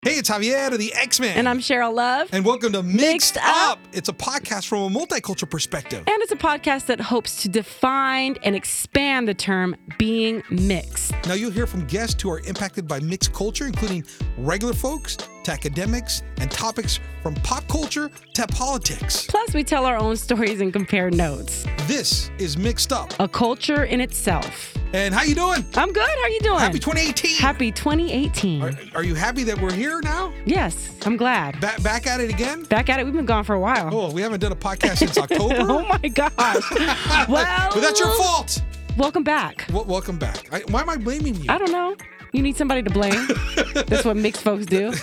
Hey, it's Javier of the X-Men. And I'm Cheryl Love. And welcome to Mixed Mixed Up. It's a podcast from a multicultural perspective. And it's a podcast that hopes to define and expand the term being mixed. Now you'll hear from guests who are impacted by mixed culture, including regular folks to academics and topics from pop culture to politics. Plus, we tell our own stories and compare notes. This is Mixed Up. A culture in itself. And how you doing? I'm good. How are you doing? Happy 2018. Happy 2018. Are you happy that we're here now? Yes, I'm glad. Back at it again? Back at it. We've been gone for a while. Oh, we haven't done a podcast since October? Oh my gosh. Well, but that's your fault. Welcome back. Welcome back. Why am I blaming you? I don't know. You need somebody to blame. That's what mixed folks do.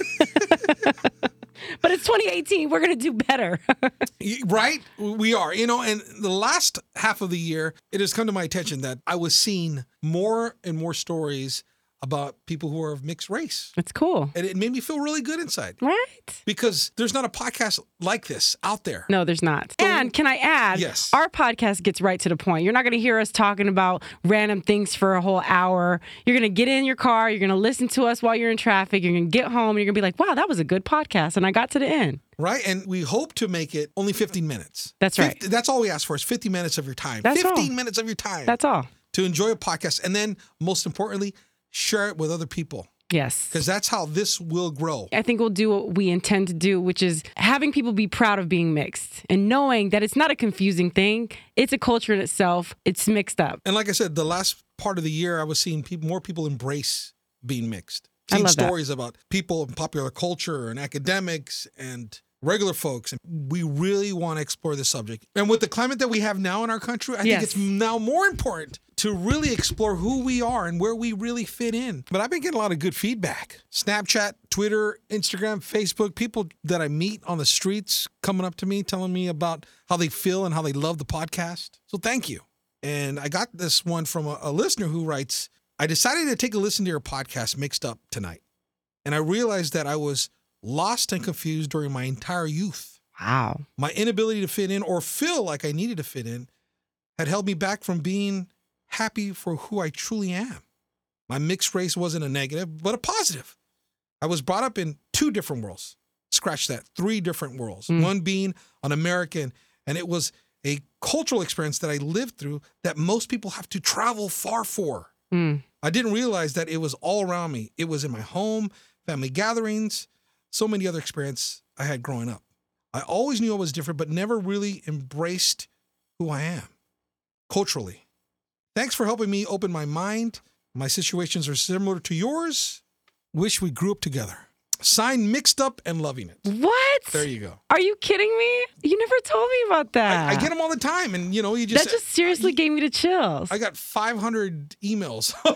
But it's 2018. We're going to do better. Right? We are. You know, and the last half of the year, it has come to my attention that I was seeing more and more stories about people who are of mixed race. It's cool. And it made me feel really good inside. Right? Because there's not a podcast like this out there. No, there's not. And can I add, Yes. Our podcast gets right to the point. You're not going to hear us talking about random things for a whole hour. You're going to get in your car. You're going to listen to us while you're in traffic. You're going to get home and you're going to be like, wow, that was a good podcast. And I got to the end. Right? And we hope to make it only 15 minutes. That's right. That's all we ask for is 50 minutes of your time. That's 15 all. minutes of your time. That's all. To enjoy a podcast. And then, most importantly, share it with other people. Yes. Because that's how this will grow. I think we'll do what we intend to do, which is having people be proud of being mixed and knowing that it's not a confusing thing. It's a culture in itself. It's mixed up. And like I said, the last part of the year, I was seeing more people embrace being mixed. I Seeing love that. stories about people in popular culture and academics and regular folks. And we really want to explore this subject. And with the climate that we have now in our country, I think Yes. it's now more important to really explore who we are and where we really fit in. But I've been getting a lot of good feedback. Snapchat, Twitter, Instagram, Facebook, people that I meet on the streets coming up to me, telling me about how they feel and how they love the podcast. So thank you. And I got this one from a listener who writes, I decided to take a listen to your podcast Mixed Up tonight. And I realized that I was lost and confused during my entire youth. Wow. My inability to fit in or feel like I needed to fit in had held me back from being happy for who I truly am. My mixed race wasn't a negative, but a positive. I was brought up in two different worlds. Scratch that, 3 different worlds. One being an American, and it was a cultural experience that I lived through that most people have to travel far for. I didn't realize that it was all around me. It was in my home, family gatherings, so many other experiences I had growing up. I always knew I was different, but never really embraced who I am culturally. Thanks for helping me open my mind. My situations are similar to yours. Wish we grew up together. Signed, Mixed Up, and Loving It. What? There you go. Are you kidding me? You never told me about that. I get them all the time, and you just That just seriously gave me the chills. I got 500 emails. Oh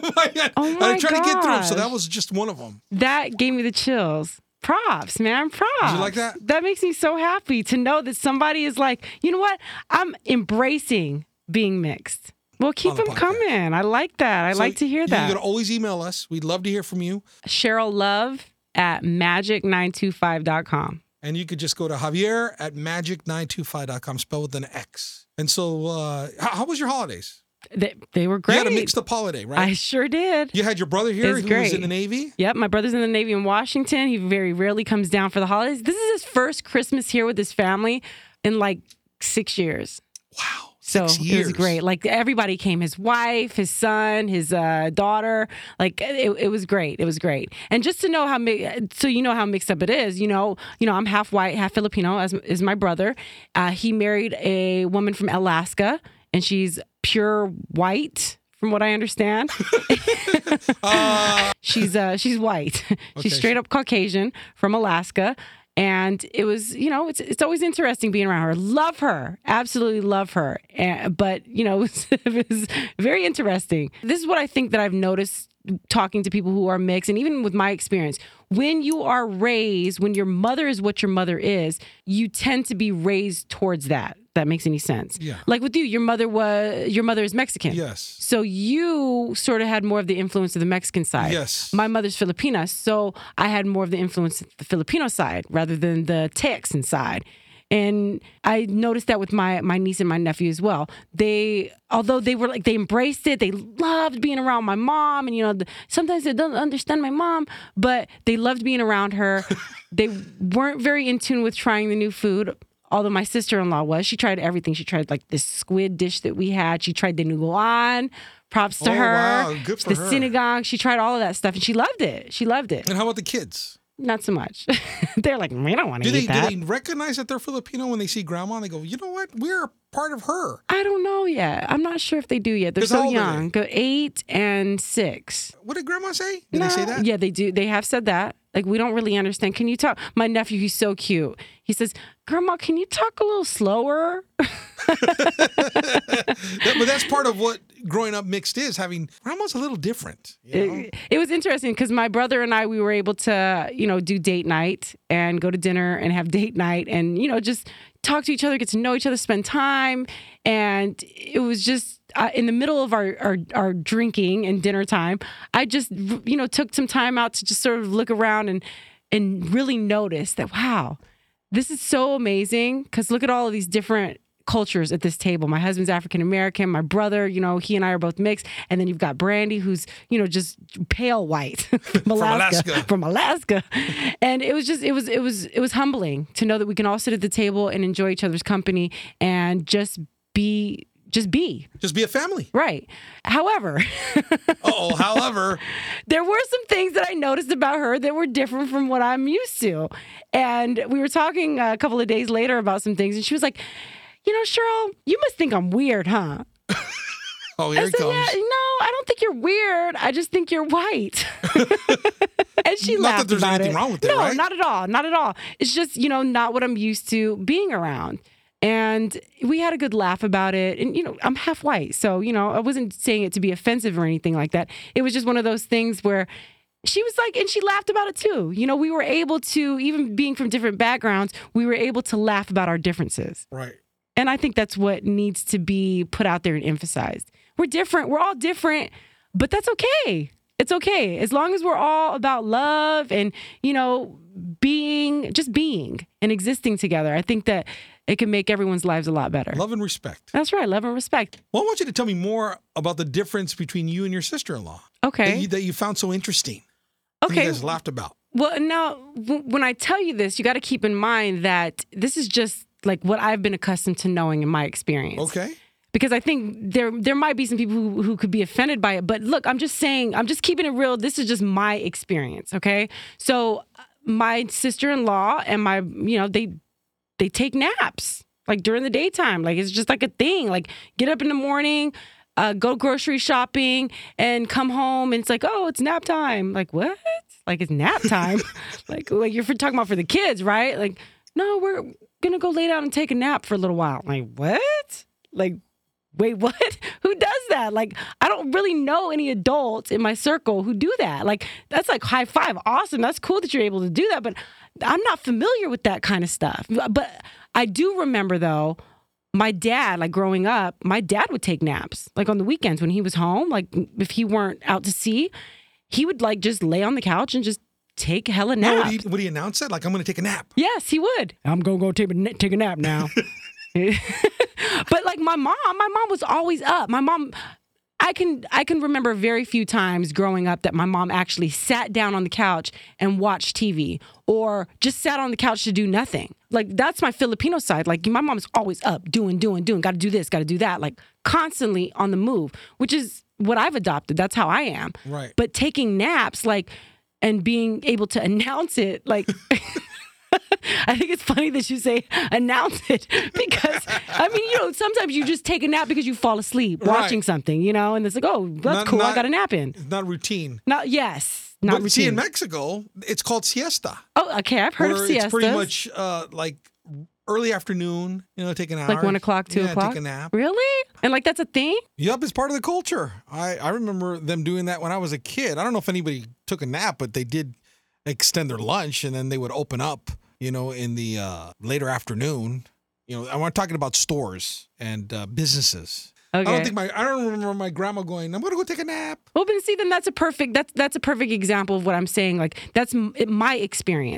I tried to get through them, so gosh. that was just one of them. That gave me the chills. Props, man. Props. Did you like that? That makes me so happy to know that somebody is like, you know what? I'm embracing being mixed. Well, keep On the them podcast. coming. I like that. I So like to hear that. You can always email us. We'd love to hear from you. Cheryl Love at magic925.com. And you could just go to Javier at magic925.com, spelled with an X. And so, how was your holidays? They were great. You had a mixed up holiday, right? I sure did. You had your brother here It's who was great. in the Navy. Yep, my brother's in the Navy in Washington. He very rarely comes down for the holidays. This is his first Christmas here with his family in like 6 years. Wow. So 6 it years. was great. Like everybody came, his wife, his son, his daughter. Like it was great. It was great. And just to know so you know how mixed up it is. You know, I'm half white, half Filipino, as is my brother. He married a woman from Alaska, and she's pure white, from what I understand. She's white. Okay. She's straight up Caucasian from Alaska. And it was, it's always interesting being around her. Love her. Absolutely love her. But, it was very interesting. This is what I think that I've noticed talking to people who are mixed, and even with my experience. When you are raised, when your mother is what your mother is, you tend to be raised towards that. If that makes any sense. Yeah. Like with you, your mother is Mexican. Yes. So you sort of had more of the influence of the Mexican side. Yes. My mother's Filipina, so I had more of the influence of the Filipino side rather than the Texan side. And I noticed that with my niece and my nephew as well. Although they were like, they embraced it. They loved being around my mom. And, sometimes they don't understand my mom, but they loved being around her. They weren't very in tune with trying the new food. Although my sister-in-law was. She tried everything. She tried like this squid dish that we had. She tried the nougat. Props to her. Wow, good for the her. synagogue. She tried all of that stuff and she loved it. She loved it. And how about the kids? Not so much. They're like, we don't want to eat that. Do they recognize that they're Filipino when they see grandma? And they go, you know what? We're part of her. I don't know yet. I'm not sure if they do yet. They're 'Cause how so old are young. Go 8 and 6. What did grandma say? Did they say that? Yeah, they do. They have said that. Like, we don't really understand. Can you talk? My nephew, he's so cute. He says, Grandma, can you talk a little slower? But that's part of what growing up mixed is. Having grandma's a little different. It was interesting because my brother and I, we were able to, do date night and go to dinner and have date night and, just talk to each other, get to know each other, spend time. And it was just in the middle of our drinking and dinner time, I just, took some time out to just sort of look around and really notice that, wow, this is so amazing because look at all of these different cultures at this table. My husband's African American. My brother, he and I are both mixed. And then you've got Brandy, who's, just pale white from Alaska. And it was just, it was humbling to know that we can all sit at the table and enjoy each other's company and just be a family. Right. However, there were some things that I noticed about her that were different from what I'm used to. And we were talking a couple of days later about some things. And she was like, Cheryl, you must think I'm weird, huh? Oh, here it comes. Yeah, no, I don't think you're weird. I just think you're white. And she laughed about it. Not that there's anything wrong with it, right? No, not at all. Not at all. It's just, not what I'm used to being around. And we had a good laugh about it. And, I'm half white. So, I wasn't saying it to be offensive or anything like that. It was just one of those things where she was like, and she laughed about it too. We were able to, even being from different backgrounds, we were able to laugh about our differences. Right. And I think that's what needs to be put out there and emphasized. We're different. We're all different, but that's okay. It's okay. As long as we're all about love and, being and existing together. I think that it can make everyone's lives a lot better. Love and respect. That's right. Love and respect. Well, I want you to tell me more about the difference between you and your sister-in-law. Okay. That you found so interesting. Okay. You guys laughed about. Well, now, when I tell you this, you got to keep in mind that this is just like what I've been accustomed to knowing in my experience. Okay. Because I think there might be some people who could be offended by it. But look, I'm just keeping it real. This is just my experience, okay? So my sister-in-law and they take naps, like during the daytime. Like, it's just like a thing. Like, get up in the morning, go grocery shopping, and come home, and it's like, oh, it's nap time. Like, what? Like, it's nap time? like you're talking about for the kids, right? Like, no, we're going to go lay down and take a nap for a little while. Like, what? Like, wait, what? Who does that? Like, I don't really know any adults in my circle who do that. Like, that's like high five. Awesome. That's cool that you're able to do that. But I'm not familiar with that kind of stuff. But I do remember, though, my dad, like growing up, my dad would take naps. Like on the weekends when he was home, like if he weren't out to sea, he would like just lay on the couch and just take hella nap. Would he announce that? Like, I'm going to take a nap. Yes, he would. I'm going to go take a nap now. But like my mom was always up. My mom, I can remember very few times growing up that my mom actually sat down on the couch and watched TV or just sat on the couch to do nothing. Like, that's my Filipino side. Like, my mom's always up, doing, got to do this, got to do that, like constantly on the move, which is what I've adopted. That's how I am. Right. But taking naps, like, and being able to announce it, like, I think it's funny that you say announce it because, I mean, sometimes you just take a nap because you fall asleep watching something, and it's like, oh, that's cool. I got a nap in. It's not routine. Not routine. See, in Mexico, it's called siesta. Oh, okay. I've heard of siestas. It's pretty much like early afternoon, take an hour. Like 1 o'clock, 2 o'clock? Take a nap. Really? And like, that's a thing? Yep, it's part of the culture. I remember them doing that when I was a kid. I don't know if anybody took a nap, but they did extend their lunch and then they would open up, in the later afternoon. I'm talking about stores and businesses. Okay. I don't remember my grandma going, I'm going to go take a nap. Well, but see, then that's a perfect example of what I'm saying. Like, that's my experience.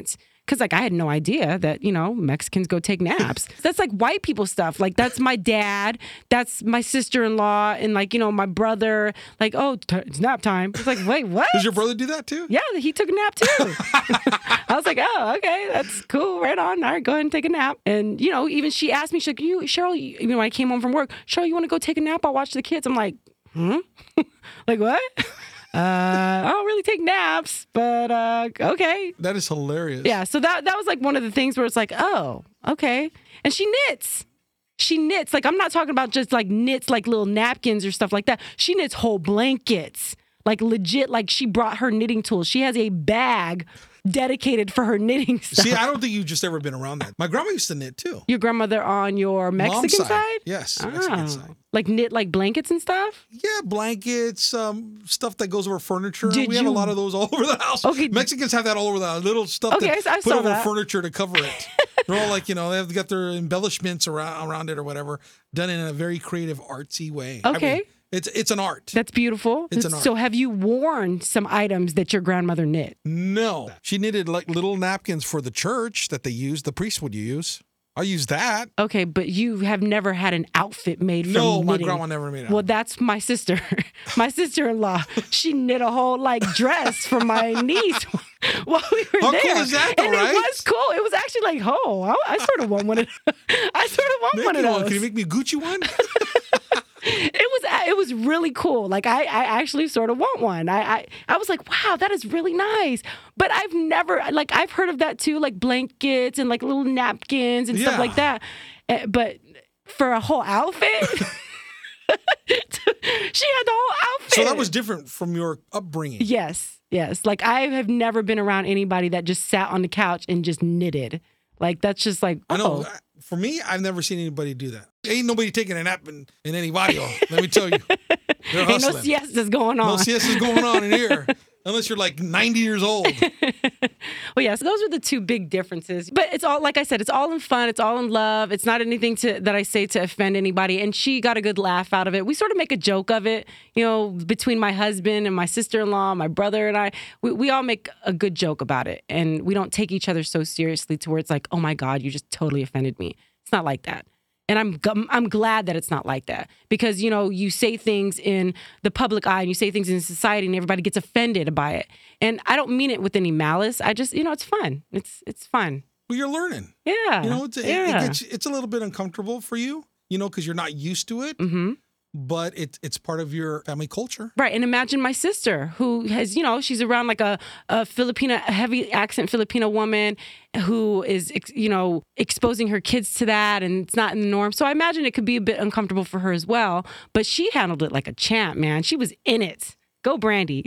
Because like I had no idea that, Mexicans go take naps. That's like white people stuff. Like that's my dad. That's my sister-in-law. And like, my brother, like, oh, it's nap time. It's like, wait, what? Does your brother do that too? Yeah, he took a nap too. I was like, oh, okay, that's cool. Right on. All right, go ahead and take a nap. And, even she asked me, she's like, Cheryl, when I came home from work, Cheryl, you want to go take a nap? I'll watch the kids. I'm like, like what? I don't really take naps, but okay. That is hilarious. Yeah, so that was like one of the things where it's like, oh, okay. And she knits. She knits. Like I'm not talking about just like knits like little napkins or stuff like that. She knits whole blankets. Like legit, like she brought her knitting tools. She has a bag dedicated for her knitting stuff. See, I don't think you've just ever been around that. My grandma used to knit too. Your grandmother on your Mexican side? Yes, Mexican side. Like knit like blankets and stuff? Yeah, blankets, stuff that goes over furniture. Did we have a you- lot of those all over the house. Okay. Mexicans have that all over the house. Little stuff Okay, that I put saw over that. furniture to cover it. They're all like, they've got their embellishments around it or whatever, done in a very creative, artsy way. Okay. It's an art. That's beautiful. It's an art. So have you worn some items that your grandmother knit? No. She knitted like little napkins for the church that they used, the priest would use. I use that. Okay, but you have never had an outfit made from No, my knitting. grandma never made it. Well, that's my sister. My sister-in-law. She knit a whole like dress for my niece while we were How there. cool is that though, and right? It was cool. It was actually like, I sort of want one of I sort of want Make one of me those. Can you make me a Gucci one? It was really cool. Like I actually sort of want one. I was like, wow, that is really nice. But I've never I've heard of that too, like blankets and like little napkins and stuff Yeah. like that. But for a whole outfit, she had the whole outfit. So that was different from your upbringing. Yes. Like I have never been around anybody that just sat on the couch and just knitted. Like that's just like, I know. oh. For me, I've never seen anybody do that. Ain't nobody taking a nap in any barrio. Let me tell you. They're Ain't no hustling. siestas going on. No siestas going on in here. Unless you're like 90 years old. Well, yeah, so those are the two big differences. But it's all, like I said, it's all in fun. It's all in love. It's not anything that I say to offend anybody. And she got a good laugh out of it. We sort of make a joke of it, between my husband and my sister-in-law, my brother and I. We all make a good joke about it. And we don't take each other so seriously to where it's like, oh my God, you just totally offended me. It's not like that. And I'm glad that it's not like that because, you say things in the public eye and you say things in society and everybody gets offended by it. And I don't mean it with any malice. I just, it's fun. It's fun. Well, you're learning. Yeah. It's a little bit uncomfortable for you, because you're not used to it. Mm-hmm. But it's part of your family culture. Right. And imagine my sister who has, she's around like a Filipina, heavy accent Filipino woman who is, exposing her kids to that and it's not in the norm. So I imagine it could be a bit uncomfortable for her as well. But she handled it like a champ, man. She was in it. Go Brandy.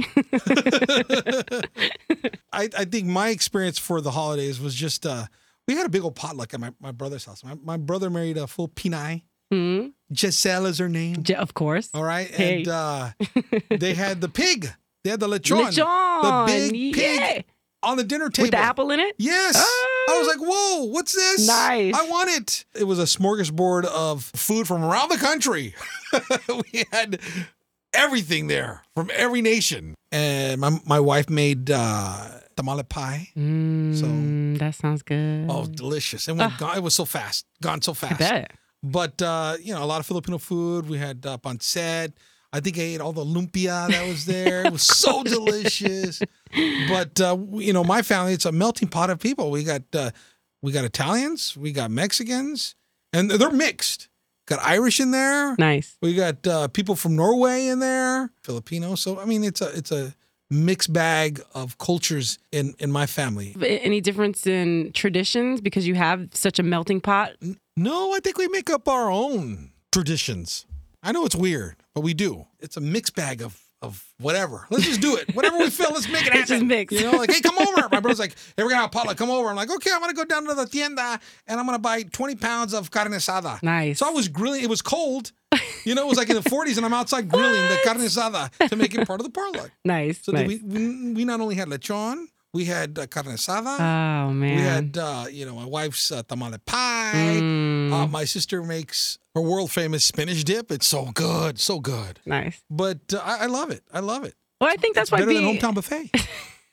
I think my experience for the holidays was just, we had a big old potluck at my brother's house. My brother married a full Pinay. Mm-hmm. Giselle is her name. Of course. All right. Hey. And they had the pig. They had the lechon. Lechon. The big pig on the dinner table. With the apple in it? Yes. Oh. I was like, whoa, what's this? Nice. I want it. It was a smorgasbord of food from around the country. We had everything there from every nation. And my wife made tamale pie. That sounds good. Oh, delicious. And it was so fast. Gone so fast. I bet. But, a lot of Filipino food. We had pancit. I think I ate all the lumpia that was there. It was so delicious. But, my family, it's a melting pot of people. We got Italians. We got Mexicans. And they're mixed. Got Irish in there. Nice. We got people from Norway in there. Filipino. So, it's a mixed bag of cultures in my family. Any difference in traditions because you have such a melting pot? No, I think we make up our own traditions. I know it's weird, but we do. It's a mixed bag of whatever. Let's just do it. Whatever we feel, let's make it happen. It's just mixed. Like, hey, come over. My brother's like, hey, we're going to have a potluck. Come over. I'm like, okay, I'm going to go down to the tienda and I'm going to buy 20 pounds of carne asada. Nice. So I was grilling. It was cold. It was like in the 40s and I'm outside grilling the carne asada to make it part of the potluck. Nice. So nice. we not only had lechon, we had carne asada. Oh, man. We had, my wife's tamale pie. My sister makes her world famous spinach dip. It's so good, so good. Nice. But I love it. I love it. Well, I think that's It's why better than hometown buffet.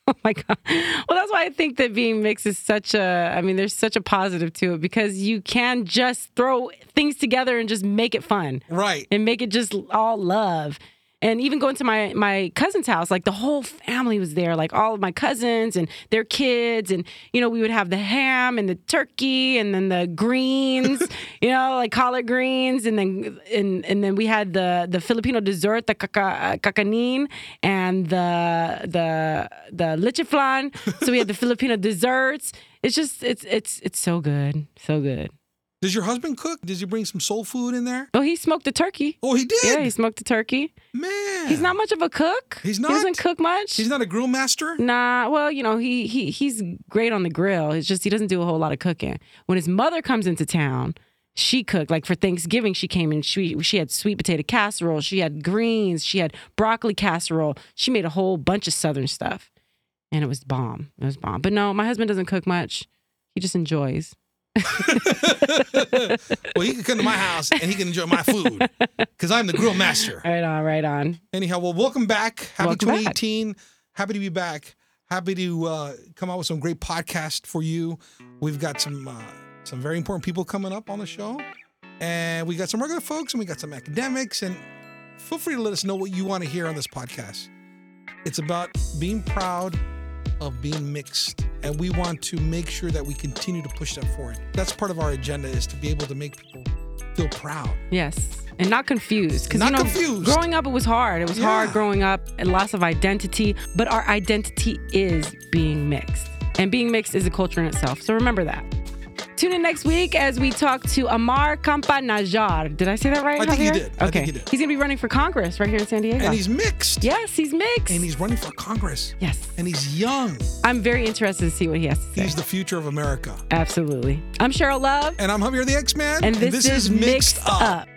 Oh my God. Well, that's why I think that being mixed is there's such a positive to it because you can just throw things together and just make it fun. Right. And make it just all love. And even going to my cousin's house, like the whole family was there, like all of my cousins and their kids. And, we would have the ham and the turkey and then the greens, like collard greens. And then we had the Filipino dessert, the kakanin and the leche flan. So we had the Filipino desserts. It's just, it's so good. So good. Does your husband cook? Does he bring some soul food in there? Oh, he smoked the turkey. Oh, he did? Yeah, he smoked the turkey. Man. He's not much of a cook. He's not? He doesn't cook much. He's not a grill master? Nah, well, he's great on the grill. It's just he doesn't do a whole lot of cooking. When his mother comes into town, she cooked. Like for Thanksgiving, she came in, she had sweet potato casserole, she had greens, she had broccoli casserole. She made a whole bunch of Southern stuff. And it was bomb. It was bomb. But no, my husband doesn't cook much. He just enjoys. Well, he can come to my house and he can enjoy my food because I'm the grill master. Right on. Anyhow, well, welcome back. Happy Welcome 2018. Happy to be back. Happy to come out with some great podcast for you. We've got some very important people coming up on the show. And we got some regular folks and we got some academics. And feel free to let us know what you want to hear on this podcast. It's about being proud of being mixed, and we want to make sure that we continue to push that forward. That's part of our agenda, is to be able to make people feel proud. Yes, and not confused. Because confused. Growing up, it was hard. It was hard growing up, and loss of identity. But our identity is being mixed, and being mixed is a culture in itself. So remember that. Tune in next week as we talk to Amar Campanajar. Did I say that right, I think you Javier? did. Okay. I think you did. He's going to be running for Congress right here in San Diego. And he's mixed. Yes, he's mixed. And he's running for Congress. Yes. And he's young. I'm very interested to see what he has to say. He's the future of America. Absolutely. I'm Cheryl Love. And I'm Javier the X-Man. And this is Mixed Up.